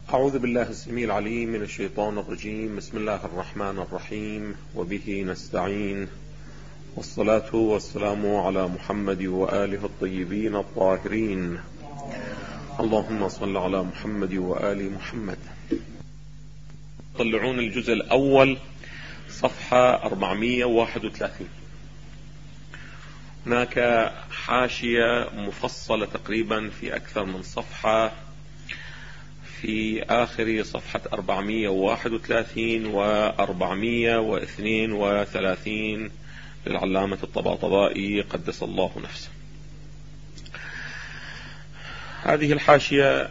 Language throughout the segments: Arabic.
أعوذ بالله السميع العليم من الشيطان الرجيم. بسم الله الرحمن الرحيم، وبه نستعين، والصلاة والسلام على محمد وآله الطيبين الطاهرين. اللهم صل على محمد وآل محمد. طلعون الجزء الأول صفحة 431. هناك حاشية مفصلة تقريبا في أكثر من صفحة في آخر صفحة 431 و 432 للعلامة الطباطبائي قدس الله نفسه. هذه الحاشية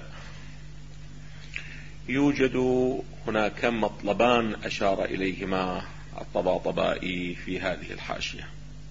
يوجد هناك مطلبان أشار إليهما الطباطبائي في هذه الحاشية.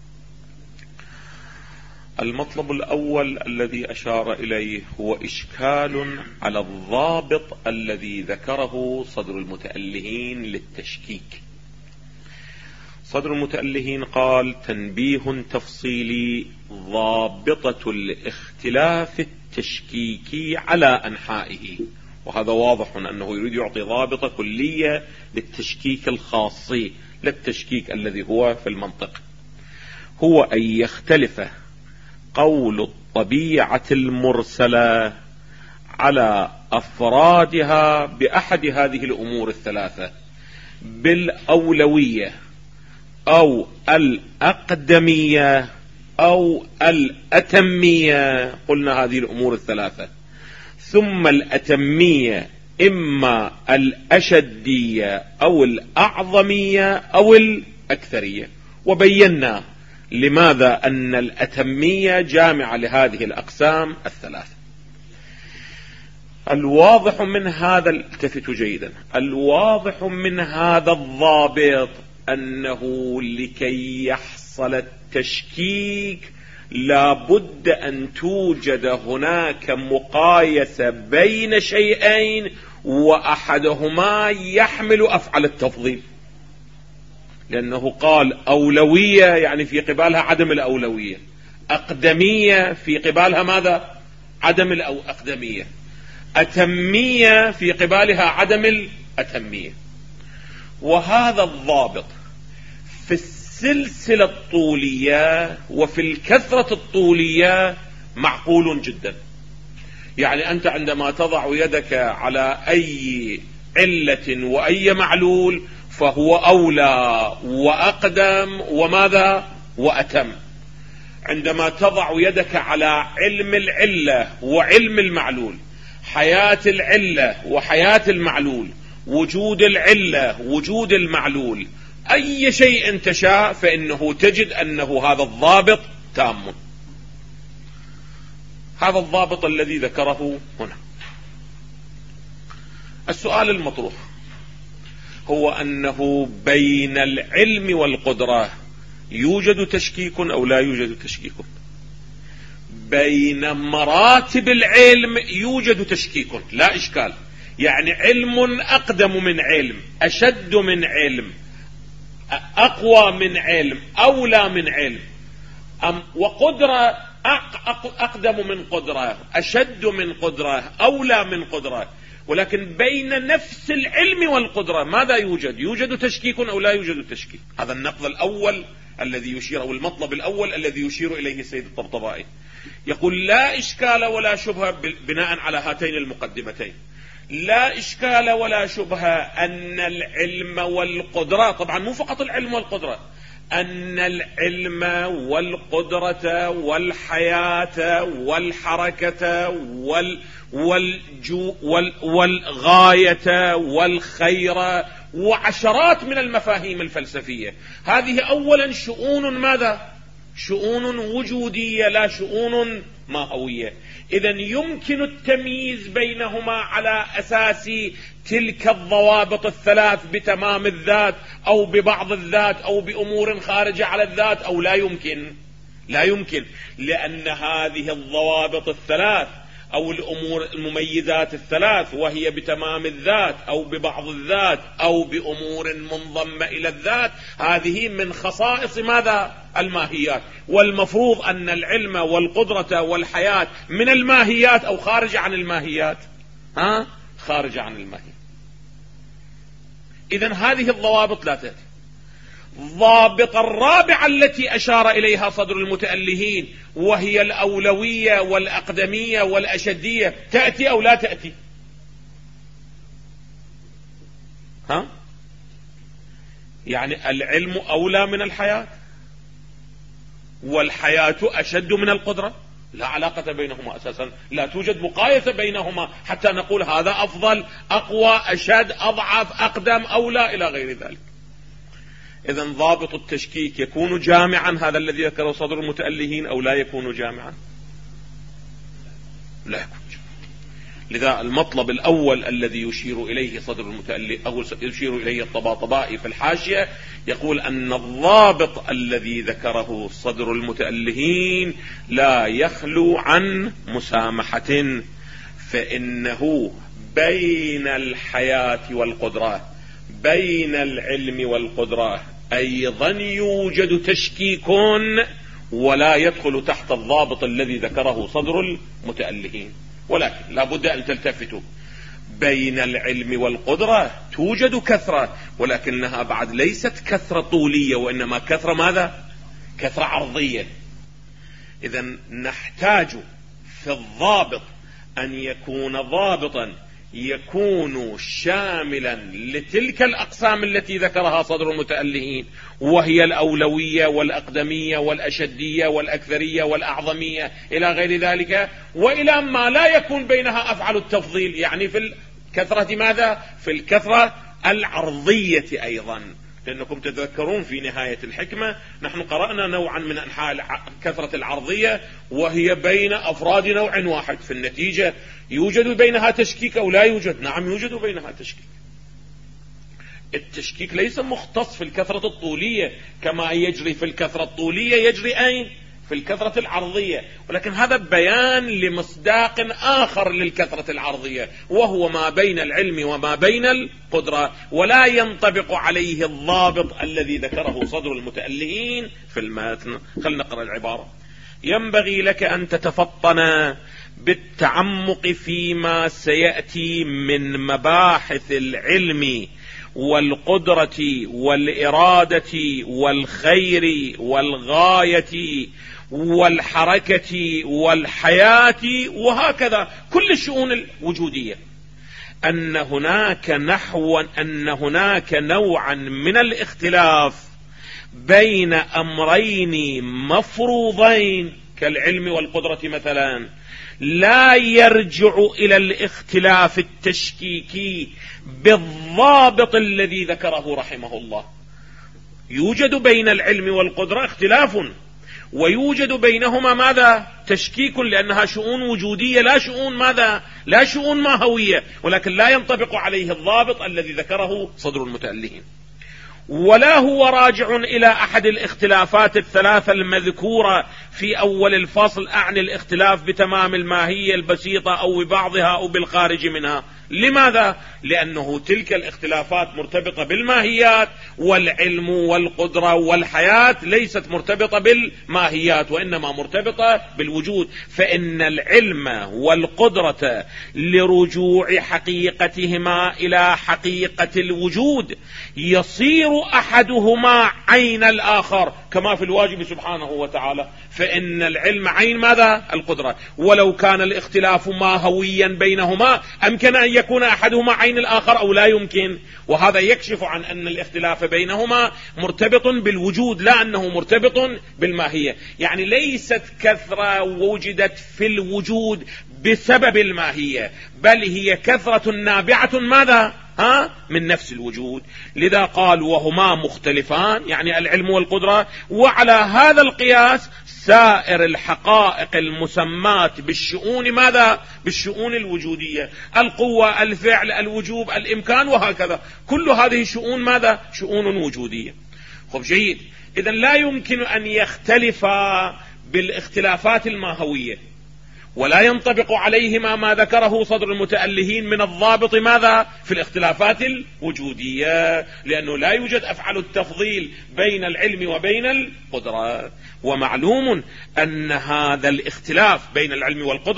المطلب الأول الذي أشار إليه هو إشكال على الضابط الذي ذكره صدر المتألهين للتشكيك. صدر المتألهين قال: تنبيه تفصيلي: ضابطة الاختلاف التشكيكي على أنحائه. وهذا واضح أنه يريد يعطي ضابطة كلية للتشكيك الخاصي، للتشكيك الذي هو في المنطق، هو أن يختلف قول الطبيعة المرسلة على أفرادها بأحد هذه الأمور الثلاثة بالأولوية أو الأقدمية أو الأتمية. قلنا هذه الأمور الثلاثة، ثم الأتمية إما الأشدية أو الأعظمية أو الأكثرية. وبينا لماذا أن الأتمية جامعة لهذه الأقسام الثلاث. الواضح من هذا، التفتوا جيدا، الواضح من هذا الضابط أنه لكي يحصل التشكيك لابد أن توجد هناك مقايسة بين شيئين وأحدهما يحمل أفعل التفضيل، لأنه قال أولوية يعني في قبالها عدم الأولوية، أقدمية في قبالها ماذا؟ عدم الأقدمية، أتمية في قبالها عدم الأتمية. وهذا الضابط في السلسلة الطولية وفي الكثرة الطولية معقول جدا. يعني أنت عندما تضع يدك على أي علة وأي معلول فهو أولى وأقدم وماذا؟ وأتم. عندما تضع يدك على علم العلة وعلم المعلول، حياة العلة وحياة المعلول، وجود العلة وجود المعلول، أي شيء تشاء فإنه تجد أنه هذا الضابط تام. هذا الضابط الذي ذكره هنا. السؤال المطروح هو أنه بين العلم والقدرة يوجد تشكيك أو لا يوجد تشكيك؟ بين مراتب العلم يوجد تشكيك لا إشكال. يعني علم أقدم من علم، أشد من علم، أقوى من علم، أولى من علم، وقدرة أقدم من قدرة، أشد من قدرة، أولى من قدرة. ولكن بين نفس العلم والقدرة ماذا يوجد؟ يوجد تشكيك أو لا يوجد تشكيك؟ هذا النقض الأول الذي يشير، أو المطلب الأول الذي يشير إليه السيد الطبطبائي. يقول: لا إشكال ولا شبهة بناء على هاتين المقدمتين، لا إشكال ولا شبهة أن العلم والقدرة، طبعا مو فقط العلم والقدرة، أن العلم والقدرة والحياة والحركة والغاية والخير وعشرات من المفاهيم الفلسفية، هذه أولا شؤون ماذا؟ شؤون وجودية لا شؤون ماهوية. إذن يمكن التمييز بينهما على أساس تلك الضوابط الثلاث بتمام الذات أو ببعض الذات أو بأمور خارجة على الذات، أو لا يمكن؟ لا يمكن، لأن هذه الضوابط الثلاث أو الأمور المميزات الثلاث وهي بتمام الذات أو ببعض الذات أو بأمور منضمة إلى الذات، هذه من خصائص ماذا؟ الماهيات. والمفروض أن العلم والقدرة والحياة من الماهيات أو خارج عن الماهيات؟ خارجة عن الماهية. إذن هذه الضوابط لا تأتي. ضابط الرابعة التي أشار إليها صدر المتألهين وهي الأولوية والأقدمية والأشدية، تأتي أو لا تأتي؟ يعني العلم أولى من الحياة والحياة أشد من القدرة، لا علاقة بينهما أساسا، لا توجد مقايسة بينهما حتى نقول هذا أفضل أقوى أشد أضعف أقدم أولى إلى غير ذلك. إذن ضابط التشكيك يكون جامعا، هذا الذي ذكره صدر المتألهين، أو لا يكون جامعا؟ لا يكون جامعا. لذا المطلب الأول الذي يشير إليه صدر المتأله أو يشير إليه الطباطبائي في الحاشية يقول أن الضابط الذي ذكره صدر المتألهين لا يخلو عن مسامحة، فإنه بين الحياة والقدرة، بين العلم والقدرة أيضا يوجد تشكيك ولا يدخل تحت الضابط الذي ذكره صدر المتألهين. ولكن لا بد أن تلتفتوا، بين العلم والقدرة توجد كثرة، ولكنها بعد ليست كثرة طولية، وإنما كثرة ماذا؟ كثرة عرضية. إذن نحتاج في الضابط أن يكون ضابطا يكون شاملا لتلك الأقسام التي ذكرها صدر المتألهين، وهي الأولوية والأقدمية والأشدية والأكثرية والأعظمية إلى غير ذلك، وإلى ما لا يكون بينها أفعل التفضيل، يعني في الكثرة ماذا؟ في الكثرة العرضية أيضا. لأنكم تذكرون في نهاية الحكمة نحن قرأنا نوعا من أنحاء كثرة العرضية وهي بين أفراد نوع واحد، في النتيجة يوجد بينها تشكيك أو لا يوجد؟ نعم يوجد بينها تشكيك. التشكيك ليس مختص في الكثرة الطولية كما يجري في الكثرة الطولية، يجري أين؟ في الكثرة العرضية، ولكن هذا بيان لمصداق آخر للكثرة العرضية، وهو ما بين العلم وما بين القدرة، ولا ينطبق عليه الضابط الذي ذكره صدر المتألهين في المتن. خلنا نقرأ العبارة. ينبغي لك أن تتفطن بالتعمق فيما سيأتي من مباحث العلم والقدرة والإرادة والخير والغاية والحركة والحياة، وهكذا كل الشؤون الوجودية، أن هناك نوعا من الاختلاف بين أمرين مفروضين كالعلم والقدرة مثلا، لا يرجع إلى الاختلاف التشكيكي بالضابط الذي ذكره رحمه الله. يوجد بين العلم والقدرة اختلاف، ويوجد بينهما ماذا؟ تشكيك، لأنها شؤون وجودية لا شؤون ماذا؟ لا شؤون ماهوية، ولكن لا ينطبق عليه الضابط الذي ذكره صدر المتألهين. ولا هو راجع إلى أحد الاختلافات الثلاثة المذكورة في أول الفصل، أعني الاختلاف بتمام الماهية البسيطة أو ببعضها أو بالخارج منها. لماذا؟ لأنه تلك الاختلافات مرتبطة بالماهيات، والعلم والقدرة والحياة ليست مرتبطة بالماهيات وإنما مرتبطة بالوجود، فإن العلم والقدرة لرجوع حقيقتهما إلى حقيقة الوجود يصير أحدهما عين الآخر، كما في الواجب سبحانه وتعالى، فإن العلم عين ماذا؟ القدرة. ولو كان الاختلاف ماهويا بينهما أمكن أن يكون أحدهما عين الآخر أو لا يمكن، وهذا يكشف عن أن الاختلاف بينهما مرتبط بالوجود لا أنه مرتبط بالماهية. يعني ليست كثرة وجدت في الوجود بسبب الماهية، بل هي كثرة نابعة ماذا؟ من نفس الوجود. لذا قال وهما مختلفان، يعني العلم والقدرة، وعلى هذا القياس سائر الحقائق المسمات بالشؤون ماذا؟ بالشؤون الوجودية، القوة، الفعل، الوجوب، الإمكان، وهكذا، كل هذه شؤون ماذا؟ شؤون وجودية. خب جيد، إذن لا يمكن أن يختلف بالاختلافات الماهوية، ولا ينطبق عليهما ما ذكره صدر المتألهين من الضابط ماذا؟ في الاختلافات الوجودية، لأنه لا يوجد أفعل التفضيل بين العلم وبين القدرة. ومعلوم أن هذا الاختلاف بين العلم والقدرة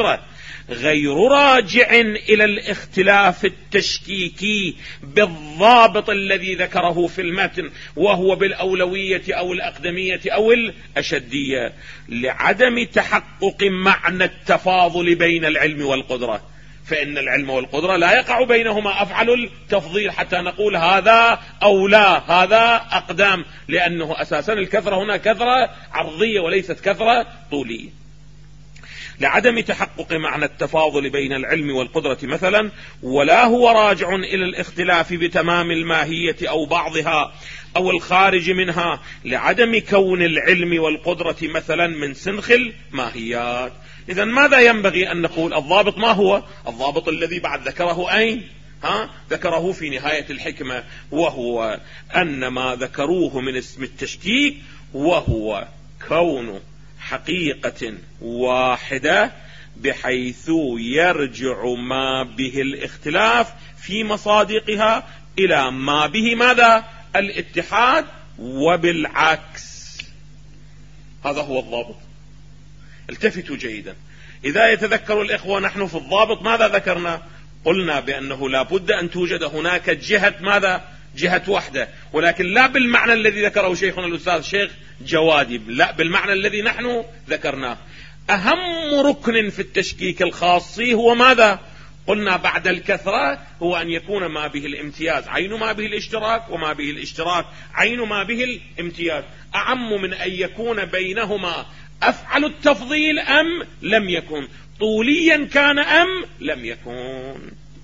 غير راجع إلى الاختلاف التشكيكي بالضابط الذي ذكره في المتن، وهو بالأولوية أو الأقدمية أو الأشدية، لعدم تحقق معنى التفاضل بين العلم والقدرة. فإن العلم والقدرة لا يقع بينهما أفعل التفضيل حتى نقول هذا أولى هذا أقدام، لأنه أساسا الكثرة هنا كثرة عرضية وليست كثرة طولية. لعدم تحقق معنى التفاضل بين العلم والقدرة مثلا، ولا هو راجع إلى الاختلاف بتمام الماهية أو بعضها أو الخارج منها، لعدم كون العلم والقدرة مثلا من سنخ الماهيات. إذا ماذا ينبغي أن نقول؟ الضابط ما هو؟ الضابط الذي بعد ذكره أين؟ ذكره في نهاية الحكمة، وهو أن ما ذكروه من اسم التشكيك وهو كون حقيقة واحدة بحيث يرجع ما به الاختلاف في مصادقها إلى ما به ماذا؟ الاتحاد، وبالعكس. هذا هو الضابط. التفتوا جيدا. إذا يتذكر الإخوة نحن في الضابط ماذا ذكرنا؟ قلنا بأنه لا بد أن توجد هناك جهة ماذا؟ جهة واحدة، ولكن لا بالمعنى الذي ذكره شيخنا الأستاذ شيخ جوادي، لا بالمعنى الذي نحن ذكرناه. أهم ركن في التشكيك الخاصي هو ماذا؟ قلنا بعد الكثرة هو أن يكون ما به الامتياز عين ما به الاشتراك، وما به الاشتراك عين ما به الامتياز، أعم من أن يكون بينهما أفعل التفضيل أم لم يكن، طوليا كان أم لم يكن.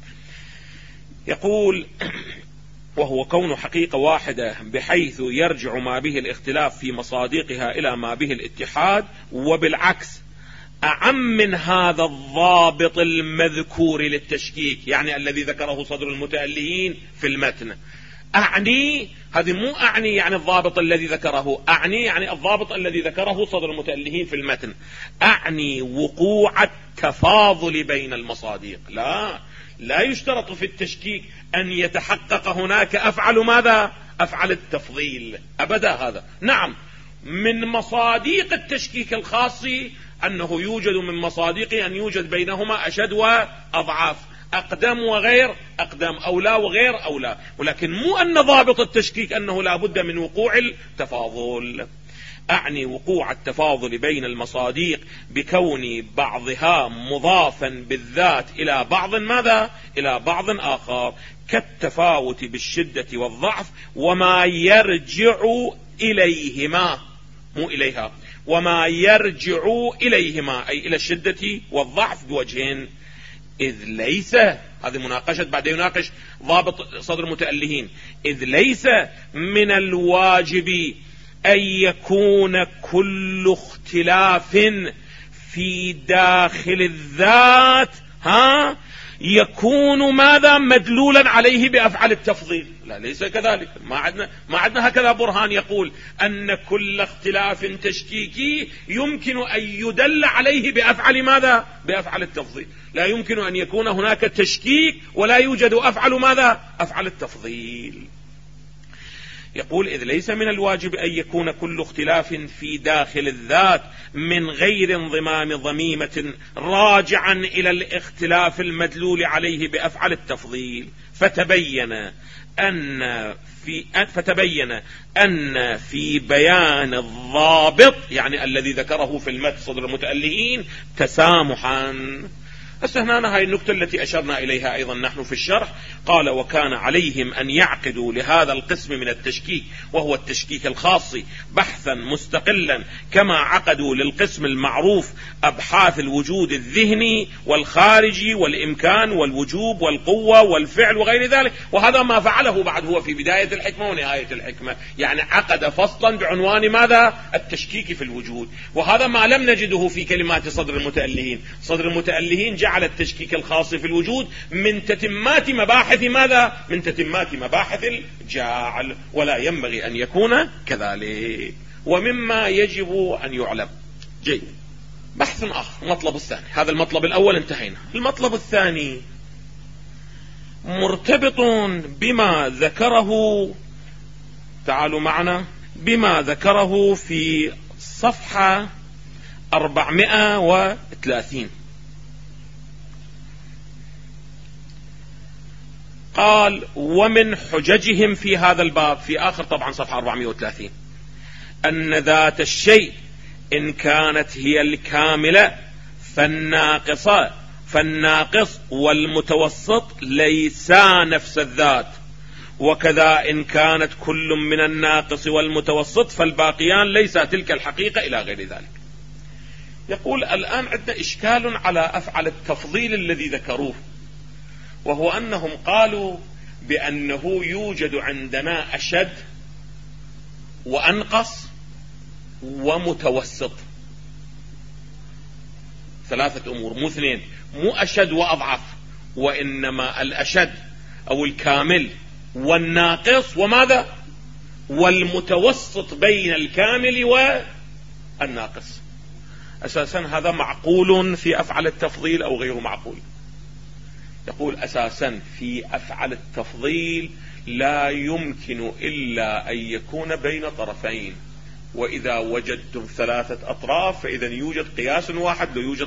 يقول وهو كون حقيقة واحدة بحيث يرجع ما به الاختلاف في مصادقها إلى ما به الاتحاد، وبالعكس أعم من هذا الضابط المذكور للتشكيك، يعني الذي ذكره صدر المتألهين في المتن. أعني هذه مو أعني يعني الضابط الذي ذكره، أعني يعني الضابط الذي ذكره صدر المتألهين في المتن، أعني وقوع التفاضل بين المصادق. لا يشترط في التشكيك أن يتحقق هناك أفعل ماذا؟ أفعل التفضيل أبدا. هذا نعم من مصادق التشكيك الخاصي أنه يوجد من مصادقه أن يوجد بينهما أشد وأضعاف، أقدم وغير أقدم، أولى وغير أولى، ولكن مو أن ضابط التشكيك أنه لا بد من وقوع التفاضل. أعني وقوع التفاضل بين المصادق بكون بعضها مضافا بالذات إلى بعض ماذا؟ إلى بعض آخر، كالتفاوت بالشدة والضعف، وما يرجع إليهما مو إليها، وما يرجع إليهما أي إلى الشدة والضعف بوجهين. إذ ليس، هذه مناقشة بعد يناقش ضابط صدر المتألهين، إذ ليس من الواجب أن يكون كل اختلاف في داخل الذات يكون ماذا؟ مدلولا عليه بأفعال التفضيل. لا، ليس كذلك. ما عندنا هكذا برهان يقول أن كل اختلاف تشكيكي يمكن أن يدل عليه بأفعال ماذا؟ بأفعال التفضيل. لا يمكن أن يكون هناك تشكيك ولا يوجد أفعل ماذا؟ أفعال التفضيل. يقول إذ ليس من الواجب أن يكون كل اختلاف في داخل الذات من غير انضمام ضميمة راجعا إلى الاختلاف المدلول عليه بأفعال التفضيل، فتبين أن في بيان الضابط يعني الذي ذكره في المتن صدر المتألهين تسامحا. هنا هاي النقطة التي أشرنا إليها أيضا نحن في الشرح. قال وكان عليهم أن يعقدوا لهذا القسم من التشكيك وهو التشكيك الخاص بحثا مستقلا كما عقدوا للقسم المعروف أبحاث الوجود الذهني والخارجي والإمكان والوجوب والقوة والفعل وغير ذلك. وهذا ما فعله بعد هو في بداية الحكمة ونهاية الحكمة، يعني عقد فصلا بعنوان ماذا؟ التشكيك في الوجود. وهذا ما لم نجده في كلمات صدر المتألهين. صدر المتألهين جعل التشكيك الخاص في الوجود من تتمات مباحث ماذا؟ من تتمات مباحث الجاعل، ولا ينبغي أن يكون كذلك، ومما يجب أن يعلم. جيد. بحث آخر، المطلب الثاني. هذا المطلب الأول انتهينا. المطلب الثاني مرتبط بما ذكره، تعالوا معنا، بما ذكره في صفحة 430. قال ومن حججهم في هذا الباب في آخر طبعا صفحة 430 أن ذات الشيء إن كانت هي الكاملة فالناقص والمتوسط ليسا نفس الذات، وكذا إن كانت كل من الناقص والمتوسط فالباقيان ليس تلك الحقيقة إلى غير ذلك. يقول الآن عندنا إشكال على أفعل التفضيل الذي ذكروه، وهو أنهم قالوا بأنه يوجد عندنا أشد وأنقص ومتوسط، ثلاثة أمور، مو اثنين، مو أشد وأضعف، وإنما الأشد أو الكامل والناقص وماذا؟ والمتوسط بين الكامل والناقص. أساسا هذا معقول في أفعل التفضيل أو غير معقول؟ يقول أساسا في أفعل التفضيل لا يمكن إلا أن يكون بين طرفين، وإذا وجدتم ثلاثة أطراف فإذا يوجد قياس واحد، لو يوجد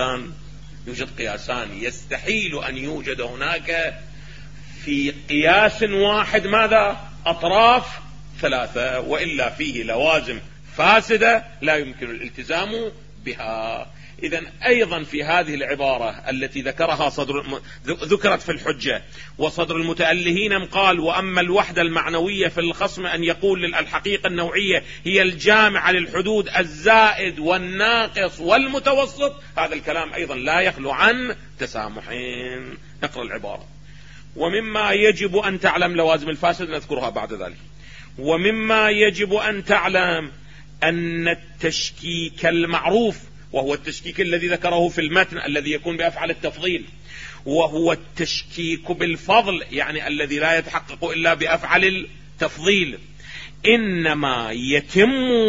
قياسان، يستحيل أن يوجد هناك في قياس واحد ماذا؟ أطراف ثلاثة، وإلا فيه لوازم فاسدة لا يمكن الالتزام بها. إذن أيضا في هذه العبارة التي ذكرها ذكرت في الحجة وصدر المتألهين قال وأما الوحدة المعنوية في الخصم أن يقول الحقيقة النوعية هي الجامعة للحدود الزائد والناقص والمتوسط، هذا الكلام أيضا لا يخلو عن تسامحين. نقرأ العبارة: ومما يجب أن تعلم لوازم الفاسد نذكرها بعد ذلك. ومما يجب أن تعلم أن التشكيك المعروف، وهو التشكيك الذي ذكره في المتن الذي يكون بأفعل التفضيل، وهو التشكيك بالفضل، يعني الذي لا يتحقق إلا بأفعل التفضيل، إنما يتم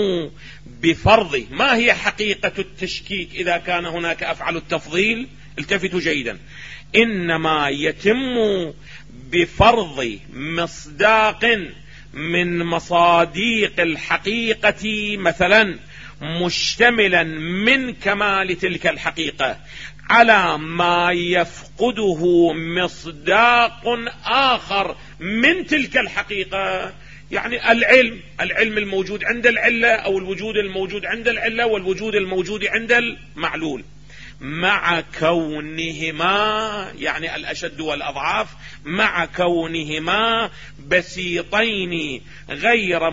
بفرض. ما هي حقيقة التشكيك إذا كان هناك أفعل التفضيل؟ التفتوا جيدا. إنما يتم بفرض مصداق من مصاديق الحقيقة مثلا مشتملا من كمال تلك الحقيقة على ما يفقده مصداق آخر من تلك الحقيقة. يعني العلم الموجود عند العلة، أو الوجود الموجود عند العلة والوجود الموجود عند المعلول، مع كونهما، يعني الأشد والأضعاف، مع كونهما بسيطين غير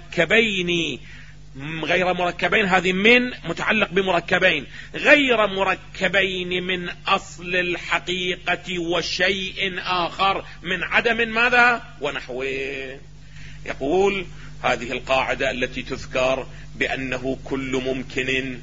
مركبين، هذه من متعلق بمركبين، غير مركبين من أصل الحقيقة وشيء آخر من عدم ماذا ونحوه. يقول هذه القاعدة التي تذكر بأنه كل ممكن،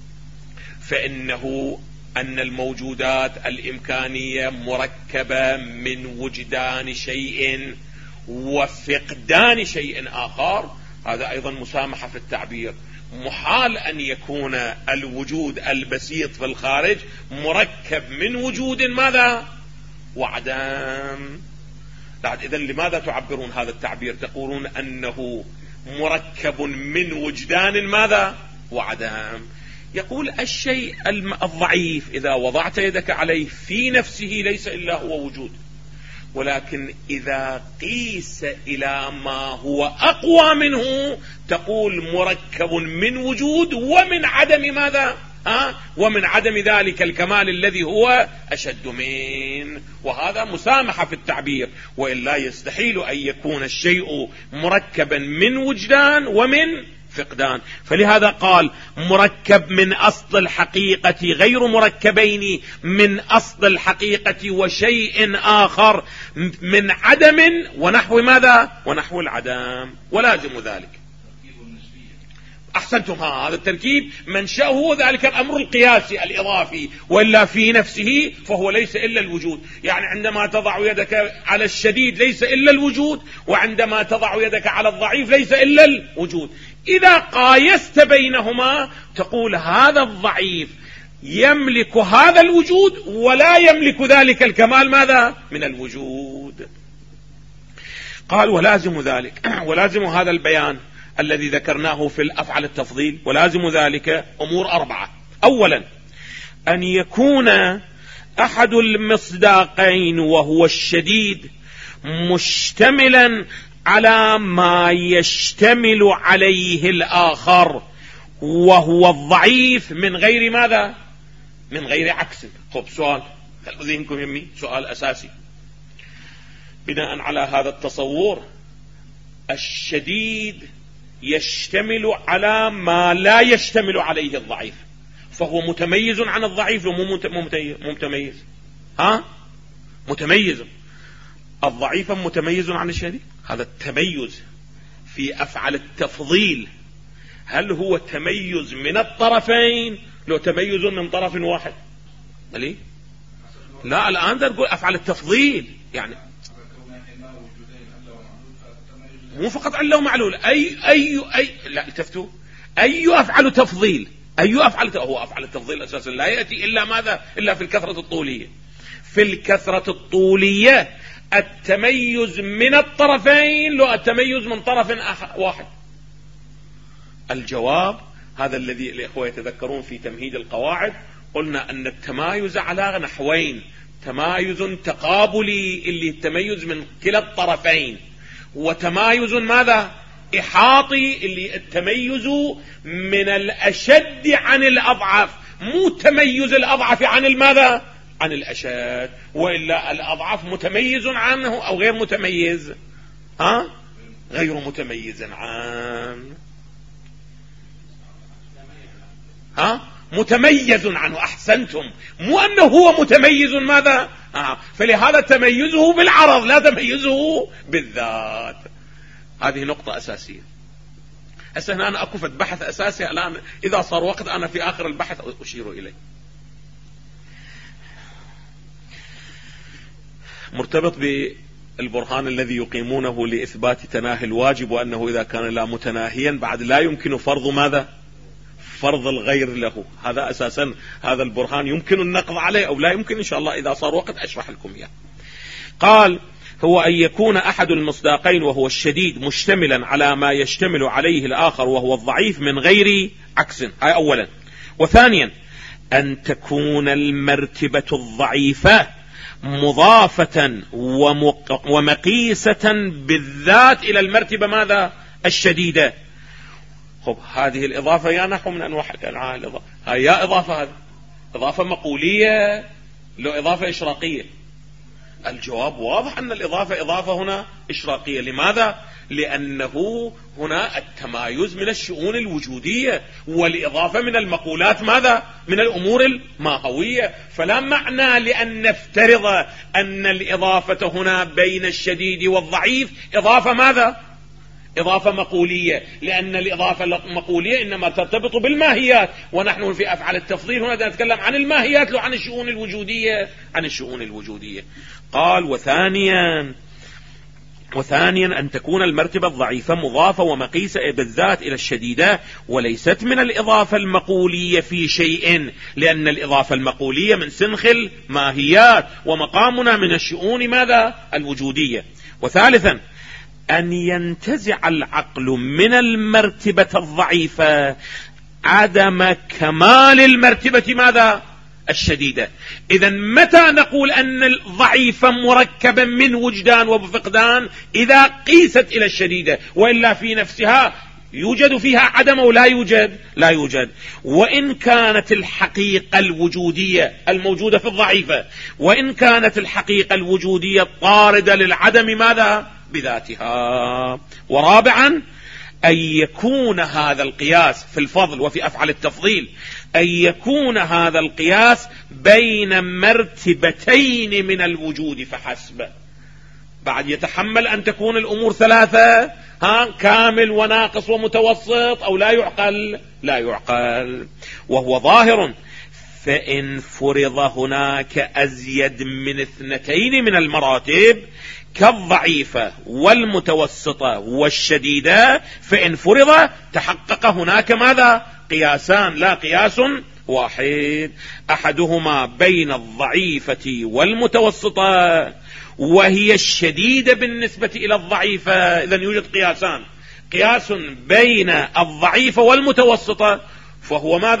فإنه أن الموجودات الإمكانية مركبة من وجدان شيء وفقدان شيء آخر، هذا أيضا مسامحة في التعبير. محال أن يكون الوجود البسيط في الخارج مركب من وجود ماذا؟ وعدم. إذن لماذا تعبرون هذا التعبير؟ تقولون أنه مركب من وجدان ماذا؟ وعدم. يقول الشيء الضعيف إذا وضعت يدك عليه في نفسه ليس إلا هو وجود، ولكن إذا قيس إلى ما هو أقوى منه تقول مركب من وجود ومن عدم ماذا؟ ومن عدم ذلك الكمال الذي هو أشد من. وهذا مسامحة في التعبير، وإلا يستحيل أن يكون الشيء مركبا من وجدان ومن فقدان. فلهذا قال مركب من أصل الحقيقة غير مركبين من أصل الحقيقة وشيء آخر من عدم ونحو ماذا؟ ونحو العدم. ولازم ذلك. أحسنتم، هذا التركيب منشأه ذلك الأمر القياسي الإضافي، وإلا في نفسه فهو ليس إلا الوجود. يعني عندما تضع يدك على الشديد ليس إلا الوجود، وعندما تضع يدك على الضعيف ليس إلا الوجود. إذا قايست بينهما تقول هذا الضعيف يملك هذا الوجود ولا يملك ذلك الكمال ماذا؟ من الوجود. قال ولازم ذلك، ولازم هذا البيان الذي ذكرناه في الأفعل التفضيل، ولازم ذلك أمور 4. أولا أن يكون أحد المصداقين وهو الشديد مشتملا على ما يشتمل عليه الآخر وهو الضعيف من غير ماذا؟ من غير عكس. طب سؤال، خلوا ذهنكم يمي، سؤال أساسي. بناء على هذا التصور، الشديد يشتمل على ما لا يشتمل عليه الضعيف، فهو متميز عن الضعيف ومو متميز؟ متميز. الضعيف متميز عن الشديد. هذا التميز في أفعل التفضيل هل هو تميز من الطرفين لو تميز من طرف واحد؟ لا، الآن نقول أفعل التفضيل، يعني مو فقط علة ومعلول. لا التفتوا، أي أفعل تفضيل، هو أفعل التفضيل أساسا لا يأتي إلا ماذا؟ إلا في الكثرة الطولية. في الكثرة الطولية التميز من الطرفين لو التميز من طرف واحد. الجواب هذا الذي الإخوة يتذكرون في تمهيد القواعد، قلنا أن التمايز على نحوين: تمايز تقابلي اللي التميز من كلا الطرفين، وتمايز ماذا؟ إحاطي اللي التميز من الأشد عن الأضعف، مو تميز الأضعف عن الماذا؟ عن الأشد، وإلا الأضعف متميز عنه أو غير متميز؟ غير متميز عنه. متميز عنه. أحسنتم، مو أنه هو متميز ماذا؟ فلهذا تميزه بالعرض لا تميزه بالذات. هذه نقطة أساسية. هسه هنا أنا أكفت بحث أساسي الآن، إذا صار وقت أنا في آخر البحث أشير إليه. مرتبط بالبرهان الذي يقيمونه لإثبات تناهي الواجب، وأنه إذا كان لا متناهيا بعد لا يمكن فرض ماذا؟ فرض الغير له. هذا أساسا هذا البرهان يمكن النقض عليه أو لا يمكن، إن شاء الله إذا صار وقت أشرح لكم إياه. قال: هو أن يكون أحد المصداقين وهو الشديد مشتملا على ما يشتمل عليه الآخر وهو الضعيف من غير عكس. هاي أولا. وثانيا أن تكون المرتبة الضعيفة مضافة ومقيسة بالذات إلى المرتبة ماذا؟ الشديدة. خب هذه الإضافة يا نحو من أنواع الإضافة، هاي يا إضافة، هذا إضافة مقولية لو إضافة إشراقية. الجواب واضح أن الإضافة إضافة هنا إشراقية. لماذا؟ لأنه هنا التمايز من الشؤون الوجودية، والإضافة من المقولات ماذا؟ من الأمور الماهوية. فلا معنى لأن نفترض أن الإضافة هنا بين الشديد والضعيف إضافة ماذا؟ إضافة مقولية، لأن الإضافة المقولية إنما ترتبط بالماهيات، ونحن في أفعال التفضيل هنا نتكلم عن الماهيات لو عن الشؤون الوجودية، عن الشؤون الوجودية. قال: وثانيا أن تكون المرتبة الضعيفة مضافة ومقيسة بالذات إلى الشديدة، وليست من الإضافة المقولية في شيء، لأن الإضافة المقولية من سنخ الماهيات، ومقامنا من الشؤون ماذا؟ الوجودية. وثالثا أن ينتزع العقل من المرتبة الضعيفة عدم كمال المرتبة ماذا؟ الشديدة. إذن متى نقول أن الضعيف مركبا من وجدان وفقدان؟ إذا قيست إلى الشديدة، وإلا في نفسها يوجد فيها عدم أو لا يوجد؟ لا يوجد. وإن كانت الحقيقة الوجودية الموجودة في الضعيفة، وإن كانت الحقيقة الوجودية طاردة للعدم ماذا؟ بذاتها. ورابعا أن يكون هذا القياس في الفضل وفي أفعل التفضيل، أن يكون هذا القياس بين مرتبتين من الوجود فحسب. بعد يتحمل أن تكون الأمور ثلاثة، كامل وناقص ومتوسط، أو لا يعقل؟ لا يعقل. وهو ظاهر، فإن فرض هناك أزيد من 2 من المراتب كالضعيفة والمتوسطة والشديدة، فإن فرض تحقق هناك ماذا؟ قياسان لا قياس واحد، أحدهما بين الضعيفة والمتوسطة وهي الشديدة بالنسبة إلى الضعيفة. إذن يوجد قياسان: قياس بين الضعيفة والمتوسطة، فهو ماذا؟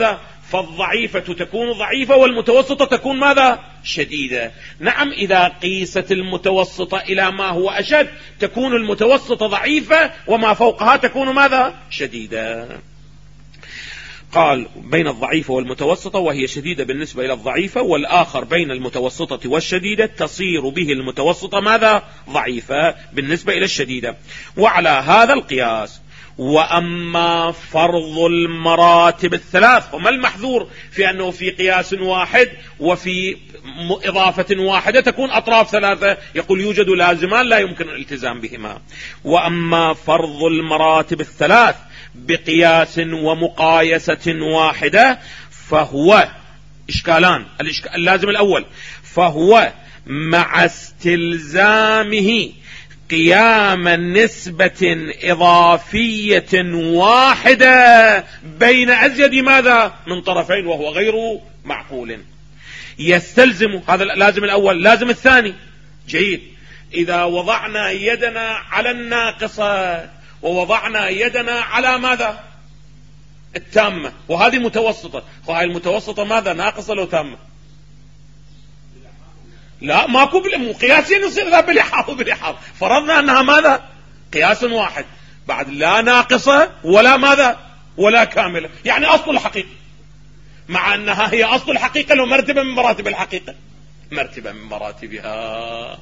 فالضعيفة تكون ضعيفة والمتوسطة تكون ماذا؟ شديدة. نعم، إذا قيست المتوسطة إلى ما هو أشد تكون المتوسطة ضعيفة وما فوقها تكون ماذا؟ شديدة. قال بين الضعيفة والمتوسطة، وهي شديدة بالنسبة إلى الضعيفة، والآخر بين المتوسطة والشديدة تصير به المتوسطة ماذا؟ ضعيفة بالنسبة إلى الشديدة. وعلى هذا القياس. وأما فرض المراتب الثلاث، وما المحذور في أنه في قياس واحد وفي إضافة واحدة تكون أطراف ثلاثة؟ يقول يوجد لازمان لا يمكن الالتزام بهما. وأما فرض المراتب الثلاث بقياس ومقايسة واحدة فهو إشكالان. اللازم الأول فهو مع استلزامه قيام نسبة إضافية واحدة بين أزيد ماذا؟ من طرفين، وهو غير معقول. يستلزم هذا اللازم الأول. لازم الثاني جيد، إذا وضعنا يدنا على الناقصة ووضعنا يدنا على ماذا؟ التامة، وهذه متوسطة، وهذه المتوسطة ماذا؟ ناقصة لو تامة؟ لا، ماكو قياسين يصير ذا بلحاظ وبلحاظ. فرضنا أنها ماذا؟ قياس واحد، بعد لا ناقصة ولا ماذا؟ ولا كاملة، يعني أصل الحقيقة، مع أنها هي أصل الحقيقة لو مرتبة من مراتب الحقيقة، مرتبة من مراتبها.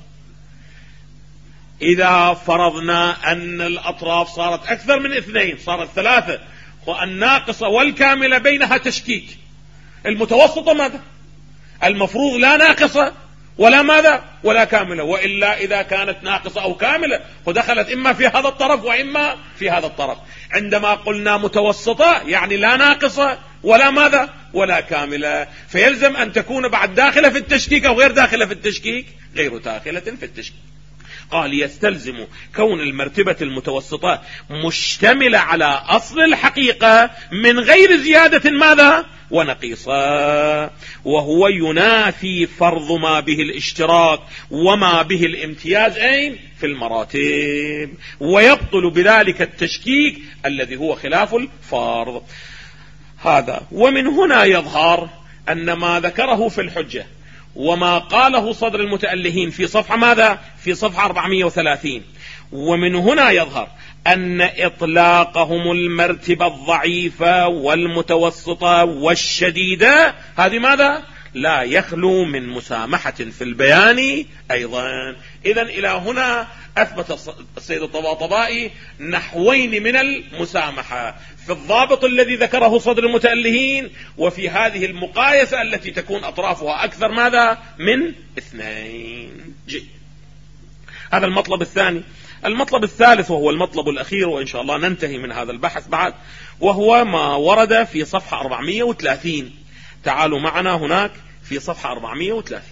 إذا فرضنا أن الأطراف صارت أكثر من اثنين، صارت ثلاثة، والناقصة والكاملة بينها تشكيك، المتوسطة ماذا؟ المفروض لا ناقصة ولا ماذا؟ ولا كاملة، وإلا إذا كانت ناقصة أو كاملة ودخلت إما في هذا الطرف وإما في هذا الطرف. عندما قلنا متوسطة يعني لا ناقصة ولا ماذا؟ ولا كاملة، فيلزم أن تكون بعد داخلة في التشكيك أو غير داخلة في التشكيك؟ غير داخلة في التشكيك. قال يستلزم كون المرتبة المتوسطة مشتملة على أصل الحقيقة من غير زيادة ماذا؟ ونقيصة، وهو ينافي فرض ما به الاشتراك وما به الامتياز أين؟ في المراتب، ويبطل بذلك التشكيك الذي هو خلاف الفرض. هذا ومن هنا يظهر أن ما ذكره في الحجة وما قاله صدر المتألهين في صفحة ماذا؟ في صفحة 430. ومن هنا يظهر أن إطلاقهم المرتبة الضعيفة والمتوسطة والشديدة هذه ماذا؟ لا يخلو من مسامحة في البيان أيضا. إذن إلى هنا أثبت السيد الطباطبائي نحوين من المسامحة، في الضابط الذي ذكره صدر المتألهين، وفي هذه المقايسة التي تكون أطرافها أكثر ماذا؟ من اثنين. جيد، هذا المطلب الثاني. المطلب الثالث وهو المطلب الأخير، وإن شاء الله ننتهي من هذا البحث بعد، وهو ما ورد في صفحة 430. تعالوا معنا هناك في صفحة 430.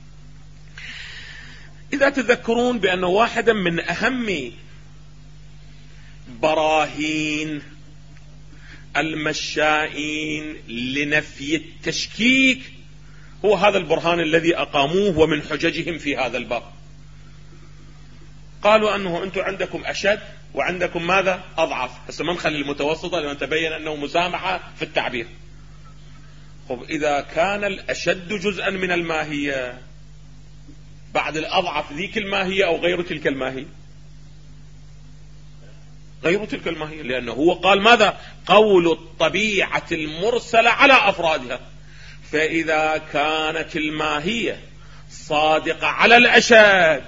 إذا تذكرون بأن واحدا من أهم براهين المشائين لنفي التشكيك هو هذا البرهان الذي أقاموه ومن حججهم في هذا الباب. قالوا أنه أنتم عندكم أشد وعندكم ماذا؟ أضعف. هسه ما نخلي المتوسطة لأن تبين أنه مسامحة في التعبير. طب إذا كان الأشد جزءا من الماهية بعد الأضعف ذيك الماهية أو غير تلك الماهية؟ غير تلك الماهية، لأنه هو قال ماذا؟ قول الطبيعة المرسلة على أفرادها. فإذا كانت الماهية صادقة على الأشد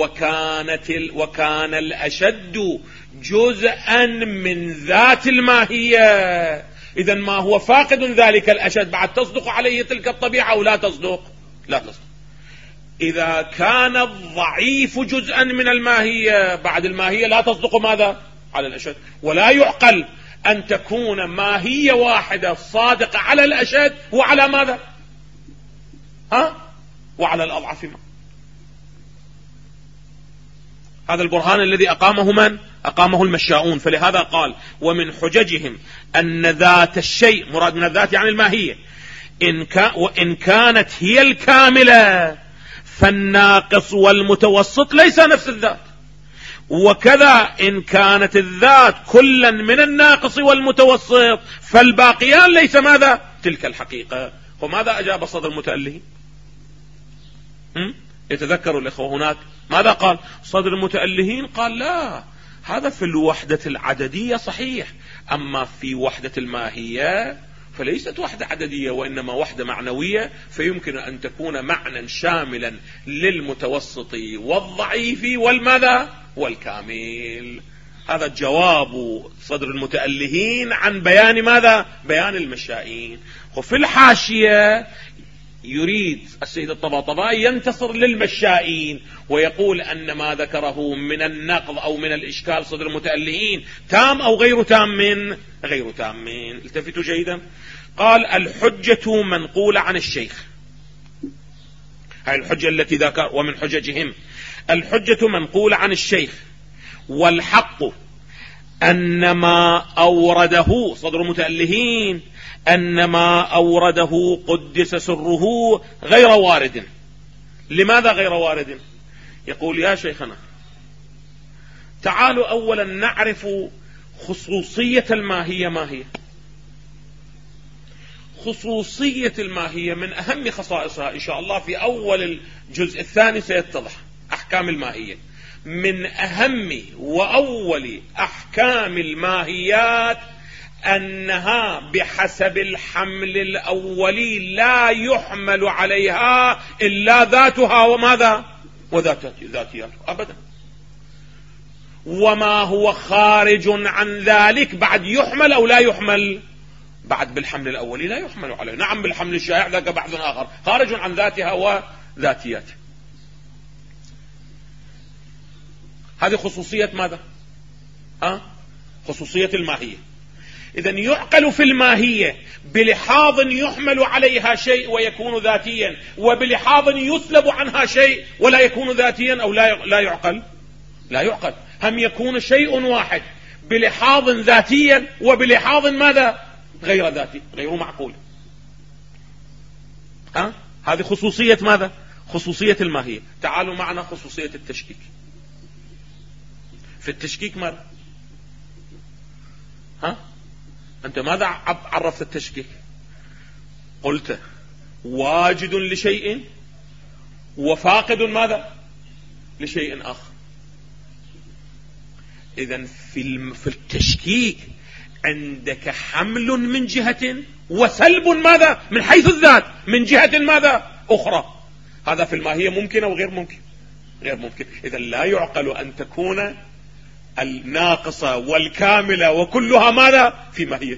وكان الأشد جزءا من ذات الماهية، إذن ما هو فاقد ذلك الأشد بعد تصدق عليه تلك الطبيعة أو لا تصدق؟ لا تصدق. إذا كان الضعيف جزءا من الماهية بعد الماهية لا تصدق ماذا؟ على الأشد. ولا يعقل أن تكون ماهية واحدة صادقة على الأشد وعلى ماذا؟ وعلى الأضعف. هذا البرهان الذي أقامه من؟ أقامه المشاؤون. فلهذا قال ومن حججهم أن ذات الشيء، مراد من الذات يعني الماهية، وإن كانت هي الكاملة فالناقص والمتوسط ليس نفس الذات، وكذا إن كانت الذات كلا من الناقص والمتوسط فالباقيان ليس ماذا؟ تلك الحقيقة. وماذا أجاب صدر المتألهين؟ يتذكروا الإخوة هناك ماذا قال صدر المتألهين؟ قال لا، هذا في الوحدة العددية صحيح، أما في وحدة الماهية فليست وحدة عددية وإنما وحدة معنوية، فيمكن أن تكون معنى شاملا للمتوسط والضعيف والماذا والكامل. هذا جواب صدر المتألهين عن بيان ماذا؟ بيان المشائين. وفي الحاشية يريد السيد الطباطبائي ينتصر للمشائين ويقول أن ما ذكره من النقض أو من الإشكال صدر المتألهين تام أو غير تام؟ غير تام. التفتوا جيدا. قال الحجة منقولة عن الشيخ، هاي الحجة التي ذكر ومن حججهم، الحجة منقولة عن الشيخ، والحق أن ما أورده صدر المتألهين أن ما أورده قدس سره غير وارد. لماذا غير وارد؟ يقول يا شيخنا تعالوا أولا نعرف خصوصية الماهية. ما هي خصوصية الماهية؟ من أهم خصائصها إن شاء الله في أول الجزء الثاني سيتضح أحكام الماهية. من أهم وأول أحكام الماهيات أنها بحسب الحمل الأولي لا يحمل عليها إلا ذاتها وماذا؟ وذاتياتها أبدا. وما هو خارج عن ذلك بعد يحمل أو لا يحمل؟ بعد بالحمل الأولي لا يحمل عليه. نعم بالحمل الشائع ذاك بعض آخر خارج عن ذاتها وذاتياتها. هذه خصوصية ماذا؟ خصوصية الماهية. إذن يعقل في الماهية بلحاظ يحمل عليها شيء ويكون ذاتيا، وبلحاظ يسلب عنها شيء ولا يكون ذاتيا، أو لا يعقل؟ لا يعقل. هم يكون شيء واحد بلحاظ ذاتيا وبلحاظ ماذا؟ غير ذاتي، غير معقول. هذه خصوصية ماذا؟ خصوصية الماهية. تعالوا معنا خصوصية التشكيك. في التشكيك ماذا؟ أنت ماذا عرفت التشكيك؟ قلت واجد لشيء وفاقد ماذا؟ لشيء آخر. إذن في التشكيك عندك حمل من جهة وسلب ماذا؟ من حيث الذات من جهة ماذا؟ أخرى. هذا في الماهية ممكن أو غير ممكن؟ غير ممكن. إذن لا يعقل أن تكون الناقصة والكاملة وكلها ماذا؟ في ماهية.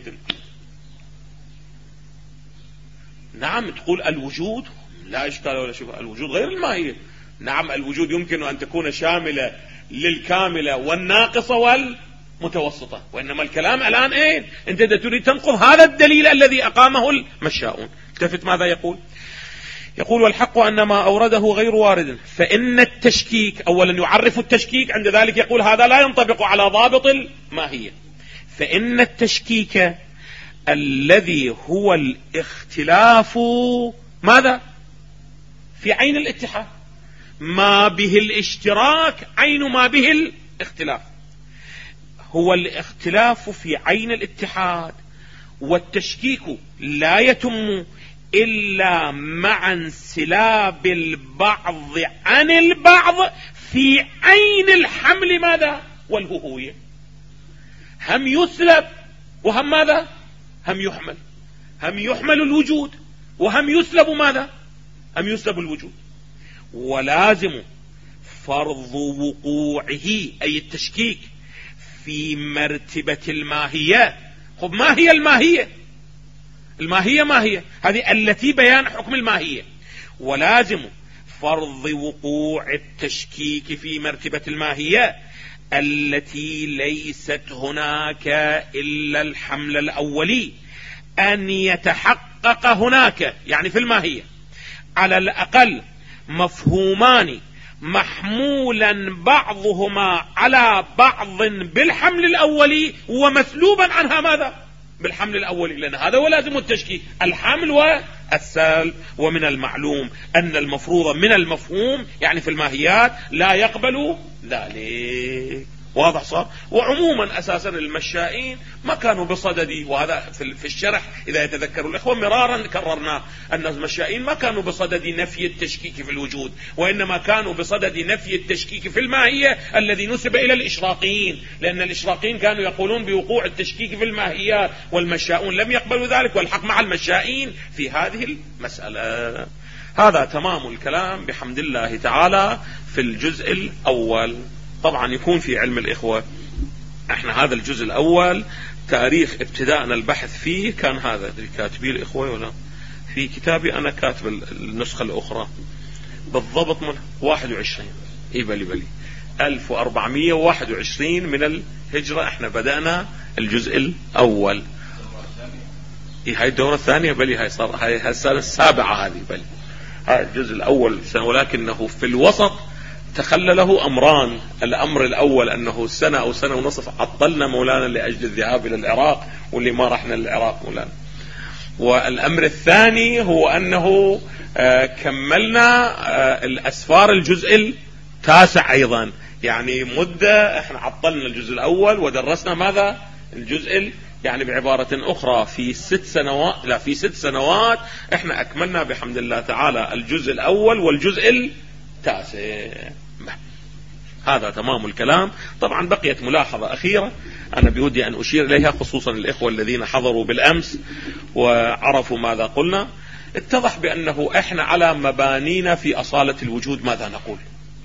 نعم تقول الوجود لا إشكال ولا شبهة، الوجود غير الماهية. نعم الوجود يمكن أن تكون شاملة للكاملة والناقصة والمتوسطة، وإنما الكلام الآن إيه؟ أنت تريد تنقض هذا الدليل الذي أقامه المشاؤون. التفت ماذا يقول؟ يقول والحق أن ما أورده غير وارد. فإن التشكيك أولا يعرف التشكيك، عند ذلك يقول هذا لا ينطبق على ضابط الماهية. فإن التشكيك الذي هو الاختلاف ماذا؟ في عين الاتحاد، ما به الاشتراك عين ما به الاختلاف. هو الاختلاف في عين الاتحاد، والتشكيك لا يتم إلا مع انسلاب البعض عن البعض في عين الحمل ماذا؟ والهوية. هم يسلب وهم ماذا؟ هم يحمل. هم يحمل الوجود وهم يسلب ماذا؟ هم يسلب الوجود. ولازم فرض وقوعه أي التشكيك في مرتبة الماهية. خب ما هي الماهية؟ الماهية ما هي؟ هذه التي بيان حكم الماهية. ولازم فرض وقوع التشكيك في مرتبة الماهية التي ليست هناك إلا الحمل الأولي أن يتحقق هناك، يعني في الماهية على الأقل مفهومان محمولا بعضهما على بعض بالحمل الأولي ومسلوبا عنها ماذا؟ بالحمل الأولي. لأن هذا هو لازم التشكيك، الحمل والسلب. ومن المعلوم أن المفروض من المفهوم يعني في الماهيات لا يقبل ذلك. واضح صار. وعموما أساسا المشائين ما كانوا بصدد، وهذا في الشرح إذا يتذكروا الإخوة مرارا كررنا أن المشائين ما كانوا بصدد نفي التشكيك في الوجود، وإنما كانوا بصدد نفي التشكيك في الماهية الذي نسب إلى الإشراقيين، لأن الإشراقيين كانوا يقولون بوقوع التشكيك في الماهيات، والمشاؤون لم يقبلوا ذلك، والحق مع المشائين في هذه المسألة. هذا تمام الكلام بحمد الله تعالى في الجزء الأول. طبعا يكون في علم الإخوة احنا هذا الجزء الأول تاريخ ابتداءنا البحث فيه كان هذا، كاتبي الإخوة ولا في كتابي أنا كاتب النسخة الأخرى بالضبط من 21 بلي 1421 من الهجرة احنا بدأنا الجزء الأول. هاي الدورة الثانية بلي هاي صار هاي السنة السابعة هذه بلي هاي الجزء الأول، ولكنه في الوسط تخلله أمران. الأمر الأول أنه سنة أو سنة ونصف عطلنا مولانا لأجل الذهاب إلى العراق، واللي ما رحنا للعراق مولانا. والأمر الثاني هو أنه كملنا الأسفار الجزء التاسع أيضا، يعني مدة احنا عطلنا الجزء الأول ودرسنا ماذا الجزء يعني بعبارة أخرى في 6 سنوات احنا أكملنا بحمد الله تعالى الجزء الأول والجزء التاسع. هذا تمام الكلام. طبعا بقيت ملاحظة أخيرة أنا بودي أن أشير إليها، خصوصا الإخوة الذين حضروا بالأمس وعرفوا ماذا قلنا. اتضح بأنه احنا على مبانينا في أصالة الوجود ماذا نقول؟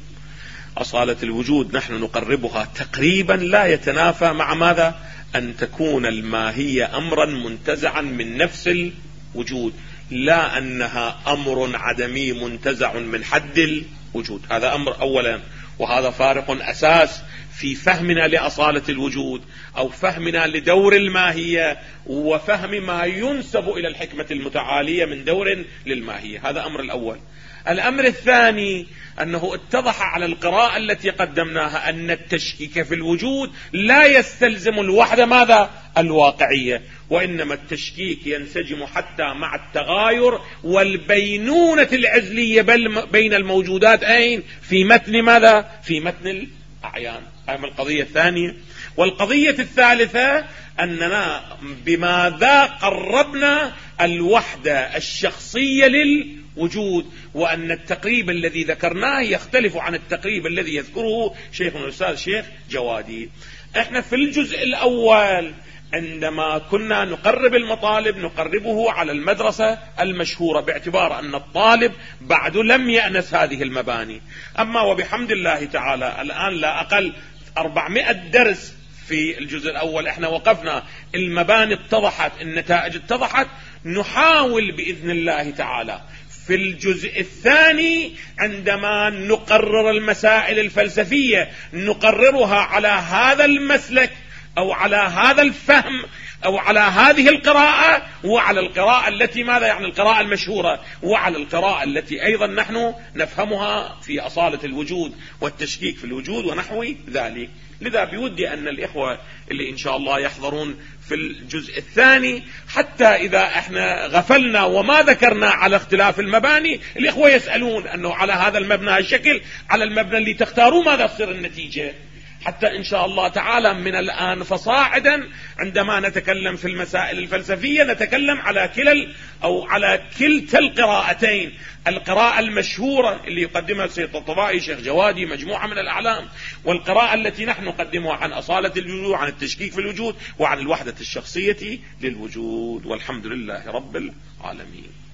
أصالة الوجود نحن نقربها تقريبا لا يتنافى مع ماذا؟ أن تكون الماهية أمرا منتزعا من نفس الوجود، لا أنها أمر عدمي منتزع من حد الوجود. هذا أمر أولا، وهذا فارق أساس في فهمنا لأصالة الوجود أو فهمنا لدور الماهية وفهم ما ينسب إلى الحكمة المتعالية من دور للماهية. هذا أمر الأول. الأمر الثاني أنه اتضح على القراءة التي قدمناها أن التشكيك في الوجود لا يستلزم الوحدة ماذا؟ الواقعية، وإنما التشكيك ينسجم حتى مع التغاير والبينونة العزلية بين الموجودات أين؟ في متن ماذا؟ في متن الأعيان. هذه القضية الثانية. والقضية الثالثة أننا بماذا قربنا الوحدة الشخصية للوجود، وأن التقريب الذي ذكرناه يختلف عن التقريب الذي يذكره شيخنا الأستاذ شيخ جوادي. احنا في الجزء الأول عندما كنا نقرب المطالب نقربه على المدرسة المشهورة، باعتبار أن الطالب بعد لم يأنس هذه المباني. أما وبحمد الله تعالى الآن لا أقل 400 درس في الجزء الأول احنا وقفنا، المباني اتضحت، النتائج اتضحت. نحاول بإذن الله تعالى في الجزء الثاني عندما نقرر المسائل الفلسفية نقررها على هذا المسلك أو على هذا الفهم أو على هذه القراءة، وعلى القراءة التي ماذا يعني القراءة المشهورة، وعلى القراءة التي أيضا نحن نفهمها في أصالة الوجود والتشكيك في الوجود ونحو ذلك. لذا بودي أن الإخوة اللي إن شاء الله يحضرون في الجزء الثاني، حتى إذا احنا غفلنا وما ذكرنا على اختلاف المباني، الإخوة يسألون أنه على هذا المبنى الشكل، على المبنى اللي تختاروا ماذا تصير النتيجة، حتى إن شاء الله تعالى من الآن فصاعدا عندما نتكلم في المسائل الفلسفية نتكلم على على كلتا القراءتين، القراءة المشهورة اللي يقدمها السيد الطبائي شيخ جوادي مجموعة من الأعلام، والقراءة التي نحن نقدمها عن أصالة الوجود، عن التشكيك في الوجود، وعن الوحدة الشخصية للوجود. والحمد لله رب العالمين.